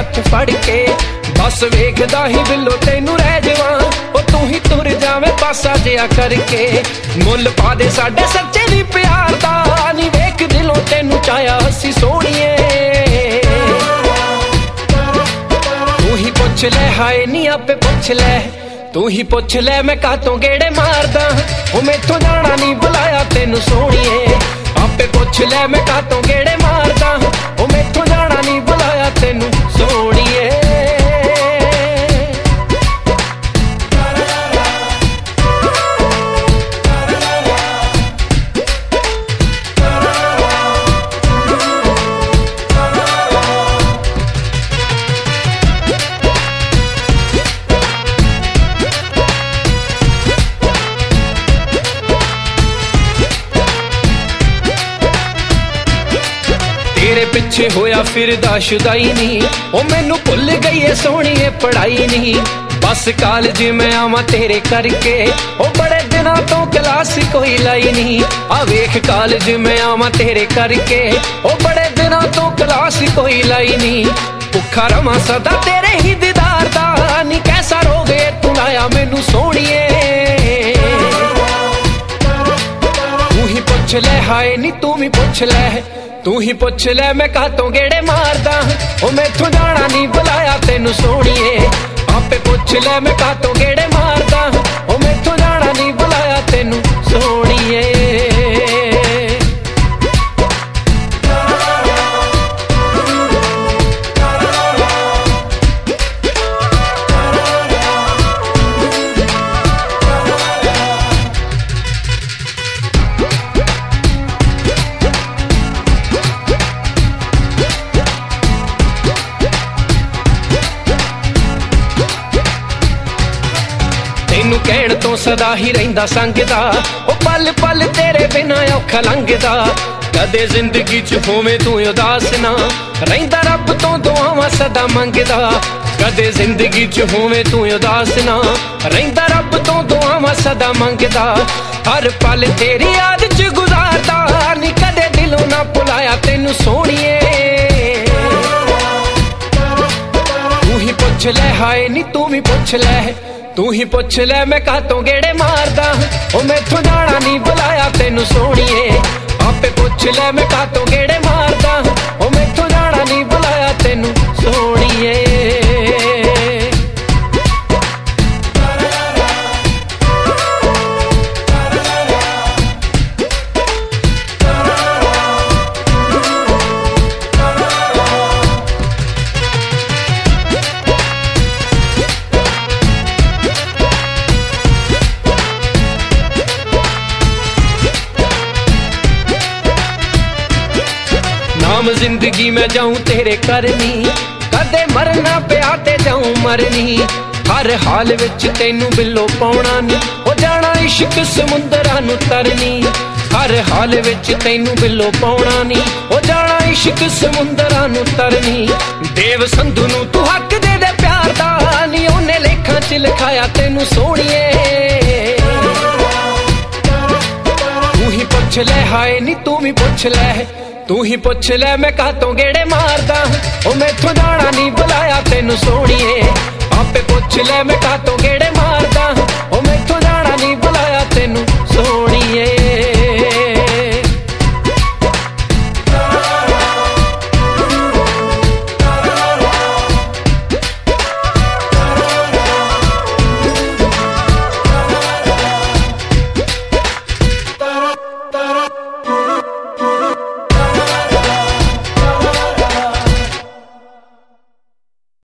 हथ फड़ के बस वेखदा ही बिल्लो तेनू रह जावां ओ तू ही तुर जावे पासा जिया करके मुल पा दे साडे सच्चे नी प्यार दा नी वेख दिलों तेनू चाया हसी सोहणीए तू ही पुछ ले हाय नी आपे पुछ ले तू ही पुछ ले मैं कातों गेड़े मारदा ओ मैथों जाना नी बुलाया तेनू सोहणीए आपे पुछ ले मैं कातों गेड़े मारदा ओ मैथों जाना नी बुलाया तेनू सोहणीए तेरे पिछे होया फिरदा शुदाई नी ओ मैनू भुल गई है सोहणीए पढ़ाई नी बस कॉलेज मैं आवां तेरे करके ओ बड़े दिनां तो क्लास कोई लाई नी आ वेख कॉलेज मैं आवां तेरे करके ओ बड़े दिनां तो क्लास कोई लाई नी भुखा रवां सदा तेरे ही दीदार दा नी कैसा रोग है तू लाया मैनू सोहणीए तू ही पुछ ले हाय नी तू भी पुछ ले तू ही पुछ ले मैं कातों गेड़े मारदा ओ मैथों जाना नी बुलाया तेनू सोहणीए आपे पुछ ले मैं कातों गेड़े मारदा ओ मैथों जाना नी बुलाया तेनू सोहणीए तैनू कहण तो सदा ही रहिंदा संगदा ओ पल पल तेरे बिना औखा लंघदा कदे जिंदगी च होवे तू उदास ना रहिंदा रब तो दुआवां सदा मंगदा कदे जिंदगी च होवे तू उदास ना रहिंदा रब तो दुआवां सदा मंगदा हर पल तेरी याद च गुजारदा नी कदे दिलों ना भुलाया तेनू सोहणीए तू ही पुछ ले हाय नी तू भी पुछ ले तू ही पुछ ले मैं कातों गेड़े मारदा ओ मैथों जाना नी बुलाया तेनू सोहणीए आपे पुछ ले मैं कातों गेड़े मारदा ओ मैथों जाना नी बुलाया तेनू सोहणीए नाम जिंदगी में जाऊं तेरे करनी कदे मरना पिया ते जाऊं मरनी हर हाल विच तेनू बिल्लो पाउणा नी हो जाना इश्क समुंदरां नू तरनी हर हाल विच तेनू बिल्लो पाउणा नी हो जाना इश्क समुंदरां नू तरनी देव संधू नू तू हक दे दे प्यार दा नी ओने लेखां च लिखाया तेनू सोहणीए तू ही पुछ ले हाय नी तू भी पुछ ले तू ही पुछ ले मैं कातों गेड़े मारदा ओ मैथों जाना नी बुलाया तेनू सोहणीए आपे पुछ ले मैं कातों गेड़े मारदा ओ मैथों जाना नी बुलाया तेनू